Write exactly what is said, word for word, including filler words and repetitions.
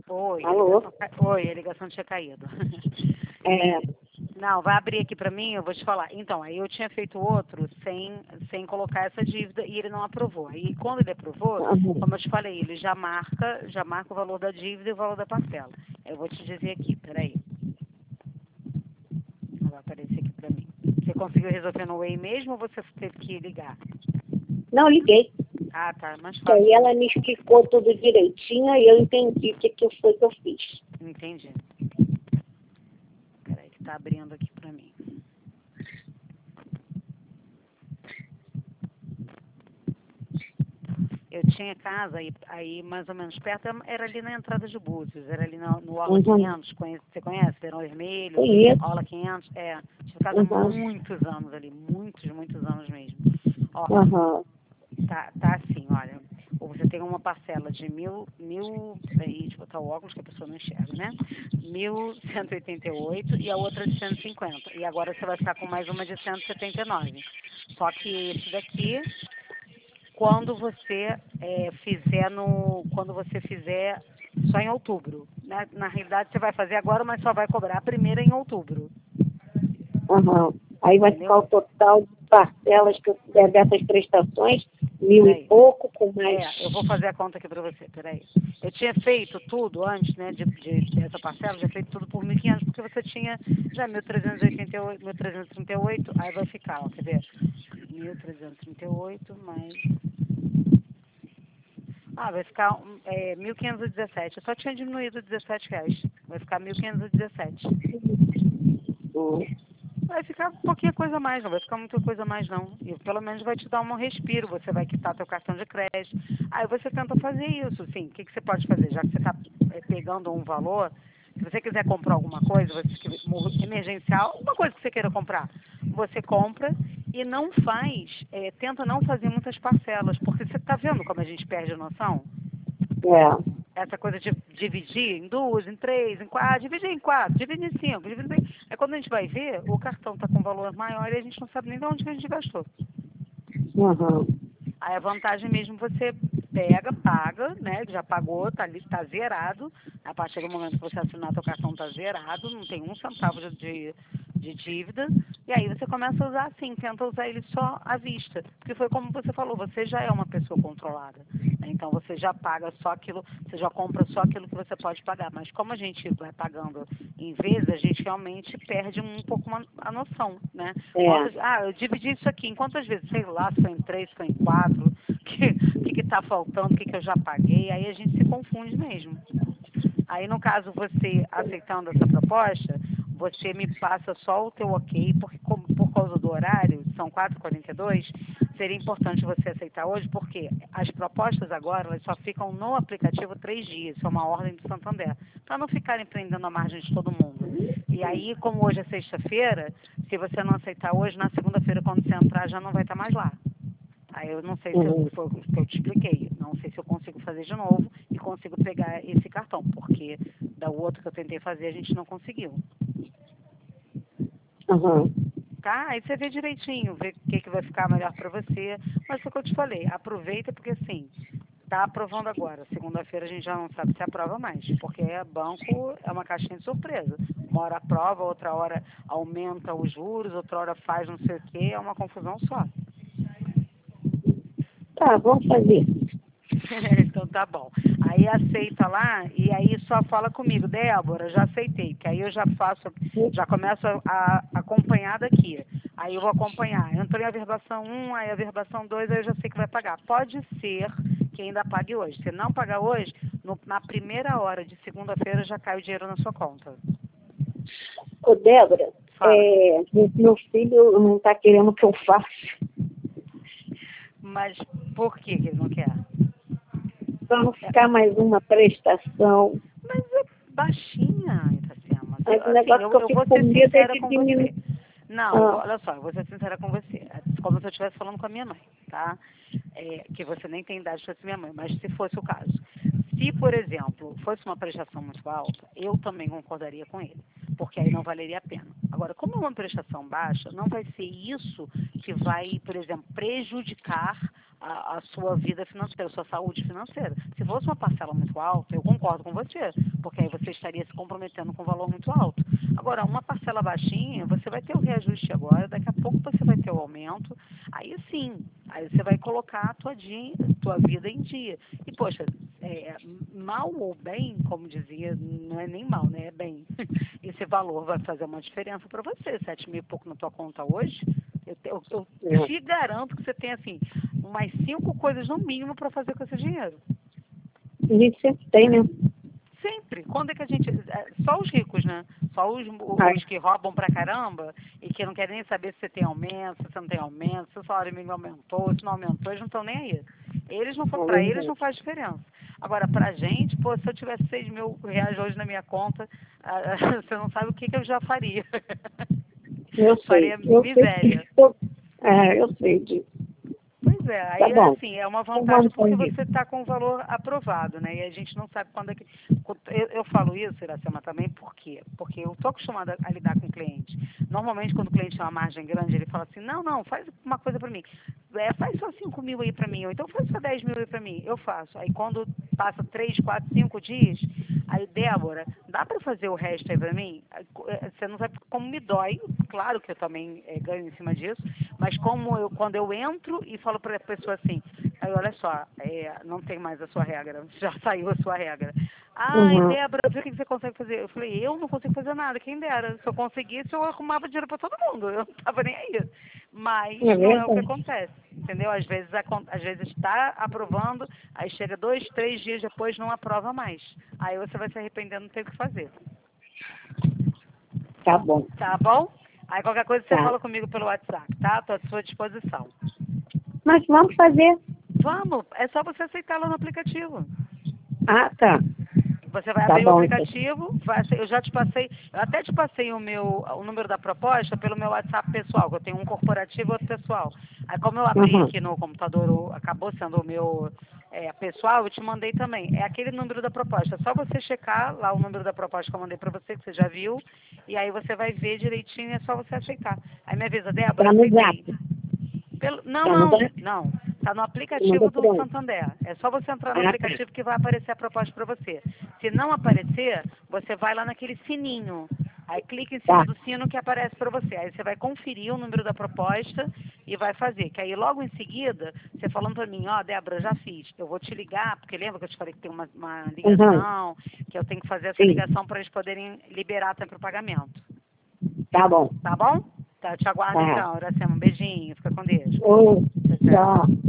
Oi, a Alô? ligação, ca- Oi, a ligação tinha caído. É. Não, vai abrir aqui pra mim, eu vou te falar. Então, aí eu tinha feito outro sem, sem colocar essa dívida e ele não aprovou. Aí quando ele aprovou, Uhum. como eu te falei, ele já marca, já marca o valor da dívida e o valor da parcela. Eu vou te dizer aqui, peraí. Vai aparecer aqui pra mim. Você conseguiu resolver no Way mesmo ou você teve que ligar? Não, liguei. Ah, tá, mais Que aí fácil. ela me explicou tudo direitinho e eu entendi o que, que foi que eu fiz. Entendi. Peraí, que tá abrindo aqui pra mim. Eu tinha casa aí, aí mais ou menos perto, era ali na entrada de Búzios, era ali no, no Orla Uhum. quinhentos, conhece, você conhece? Verão Vermelho, Conheço. Orla quinhentos, é, tive casa há Uhum. muitos anos ali, muitos, muitos anos mesmo. Ó, Uhum. tá, tá assim, olha, ou você tem uma parcela de mil, mil, aí, deixa eu botar o óculos que a pessoa não enxerga, né? Mil cento e oitenta e oito e a outra de cento e cinquenta. E agora você vai ficar com mais uma de cento e setenta e nove. Só que esse daqui quando você é, fizer no quando você fizer só em outubro, né? Na realidade você vai fazer agora, mas só vai cobrar a primeira em outubro, Uhum. Aí vai entendeu? ficar o total de parcelas que eu fizer dessas prestações, mil e Peraí. pouco, com mais. É, eu vou fazer a conta aqui para você, peraí. Eu tinha feito tudo antes, né, de, de dessa parcela, já feito tudo por mil e quinhentos, porque você tinha já mil trezentos e oitenta e oito, mil trezentos e trinta e oito, aí vai ficar, ó, quer ver? mil trezentos e trinta e oito mais Ah, vai ficar um, é, mil quinhentos e dezessete. Eu só tinha diminuído dezessete reais. Vai ficar mil quinhentos e dezessete. Hum. Vai ficar pouquinha coisa a mais, não vai ficar muita coisa a mais não. E pelo menos vai te dar um respiro, você vai quitar teu cartão de crédito. Aí você tenta fazer isso, sim. O que, que você pode fazer? Já que você está pegando um valor, se você quiser comprar alguma coisa, você que- emergencial, alguma coisa que você queira comprar, você compra e não faz, é, tenta não fazer muitas parcelas, porque você está vendo como a gente perde a noção? É. Essa coisa de dividir em duas, em três, em quatro, dividir em quatro, dividir em cinco, dividir em seis. Aí quando a gente vai ver, o cartão está com valor maior e a gente não sabe nem de onde que a gente gastou. Uhum. Aí a vantagem mesmo você pega, paga, né? Já pagou, tá ali, tá zerado. A partir do momento que você assinar, seu cartão tá zerado, não tem um centavo de, de, de dívida. E aí você começa a usar assim, tenta usar ele só à vista. Porque foi como você falou, você já é uma pessoa controlada. Né? Então você já paga só aquilo, você já compra só aquilo que você pode pagar. Mas como a gente vai pagando em vezes, a gente realmente perde um pouco uma, a noção, né? É. Quantas, ah, eu dividi isso aqui em quantas vezes? Sei lá, se foi em três, se foi em quatro, o que que que tá faltando, o que que eu já paguei, aí a gente se confunde mesmo. Aí, no caso, você aceitando essa proposta, você me passa só o teu ok, porque como, por causa do horário, são quatro e quarenta e dois, seria importante você aceitar hoje, porque as propostas agora, elas só ficam no aplicativo três dias, isso é uma ordem do Santander, para não ficarem prendendo a margem de todo mundo. E aí, como hoje é sexta-feira, se você não aceitar hoje, na segunda-feira, quando você entrar, já não vai estar mais lá. Aí eu não sei se Uhum. foi o que eu te expliquei. Não sei se eu consigo fazer de novo e consigo pegar esse cartão, porque da outro que eu tentei fazer a gente não conseguiu. Uhum. Tá? Aí você vê direitinho, vê o que, que vai ficar melhor para você. Mas foi o que eu te falei, aproveita porque assim, tá aprovando agora. Segunda-feira a gente já não sabe se aprova mais, porque banco é uma caixinha de surpresa. Uma hora aprova, outra hora aumenta os juros, outra hora faz não sei o quê, é uma confusão só. Tá, vamos fazer. Então tá bom. Aí aceita lá e aí só fala comigo, Débora, já aceitei, que aí eu já faço, já começo a, a acompanhar daqui. Aí eu vou acompanhar. Entrou em averbação um, aí a averbação dois, aí eu já sei que vai pagar. Pode ser que ainda pague hoje. Se não pagar hoje, no- na primeira hora de segunda-feira já cai o dinheiro na sua conta. Ô, Débora, Fala. é, meu filho não está querendo que eu faça. Mas por que que ele não quer? Para não É, ficar mais uma prestação. mas é baixinha, Itacema. Se- Mas o Assim, negócio eu, que eu eu fico vou com ser medo é sincera de com diminuir. você. Não, eu vou, Ah, olha só, eu vou ser sincera com você. É como se eu estivesse falando com a minha mãe, tá? É, que você nem tem idade para ser minha mãe, mas se fosse o caso. Se, por exemplo, fosse uma prestação muito alta, eu também concordaria com ele, porque aí não valeria a pena. Agora, como é uma prestação baixa, não vai ser isso que vai, por exemplo, prejudicar a, a sua vida financeira, a sua saúde financeira. Se fosse uma parcela muito alta, eu concordo com você. porque aí você estaria se comprometendo com um valor muito alto. Agora, uma parcela baixinha, você vai ter o reajuste agora, daqui a pouco você vai ter o aumento, aí sim, aí você vai colocar a tua, dia, tua vida em dia. E, poxa, é, mal ou bem, como dizia, não é nem mal, né? É bem. Esse valor vai fazer uma diferença para você, sete mil e pouco na tua conta hoje. Eu, eu, eu É. te garanto que você tem, assim, umas cinco coisas no mínimo para fazer com esse dinheiro. A gente sempre tem, né? Sempre. Quando é que a gente... Só os ricos, né? Só os, Ai. os que roubam pra caramba e que não querem nem saber se você tem aumento, se você não tem aumento, se o salário mínimo aumentou, se não aumentou, eles não estão nem aí. Eles não, É pra eles verdade. não faz diferença. Agora, pra gente, pô, se eu tivesse seis mil reais hoje na minha conta, ah, você não sabe o que, que eu já faria. Eu sei. Faria Eu miséria. sei. Eu, é, eu sei disso. Pois é, Tá aí bom. assim, é uma Então vantagem vamos porque fazer. você está com o valor aprovado, né? E a gente não sabe quando é que. Eu, eu falo isso, Iracema, também, por quê? Porque eu estou acostumada a lidar com o cliente. Normalmente, quando o cliente tem uma margem grande, ele fala assim, não, não, faz uma coisa para mim. É, faz só cinco mil aí para mim, ou então faz só dez mil aí para mim. Eu faço. Aí quando passa três, quatro, cinco dias, aí, Débora, dá para fazer o resto aí para mim? Você não sabe como me dói, claro que eu também é, ganho em cima disso, mas como eu, quando eu entro e falo para a pessoa assim, aí olha só, é, não tem mais a sua regra, já saiu a sua regra. Ai, Uhum. Débora, vê o que você consegue fazer. Eu falei, eu não consigo fazer nada, quem dera. Se eu conseguisse, eu arrumava dinheiro para todo mundo, eu não estava nem aí. Mas É não é o que verdade. acontece, entendeu? Às vezes às vezes está aprovando, aí chega dois, três dias depois não aprova mais. Aí você vai se arrependendo, não tem o que fazer. Tá bom. Tá bom? Aí qualquer coisa você Tá. fala comigo pelo WhatsApp, tá? Estou à sua disposição. Mas vamos fazer. Vamos, é só você aceitar lá no aplicativo. Ah, tá. Você vai Tá abrir o bom, então. aplicativo, vai, eu já te passei, eu até te passei o meu, o número da proposta pelo meu WhatsApp pessoal, que eu tenho um corporativo e outro pessoal. Aí como eu abri Uhum. aqui no computador, o- acabou sendo o meu é, pessoal, eu te mandei também. É aquele número da proposta. É só você checar lá o número da proposta que eu mandei pra você, que você já viu, e aí você vai ver direitinho, é só você aceitar. Aí me avisa, Débora, Tá no aceitei. zap. Pelo, não, Tá no não, zap. não. Está no Mandou aplicativo por do onde? Santander. É só você entrar no Ah, tá. aplicativo que vai aparecer a proposta para você. Se não aparecer, você vai lá naquele sininho. Aí clica em cima Tá. do sino que aparece para você. Aí você vai conferir o número da proposta e vai fazer. Que aí logo em seguida, você falando para mim, ó, oh, Débora, já fiz. Eu vou te ligar, porque lembra que eu te falei que tem uma, uma Uhum. ligação, que eu tenho que fazer essa Sim. ligação para eles poderem liberar até para o pagamento. Tá bom. Tá bom? Tá, eu te aguardo Tá. então, Iracema. Um beijinho. Fica com Deus. Ô, Tchau, tchau. tchau.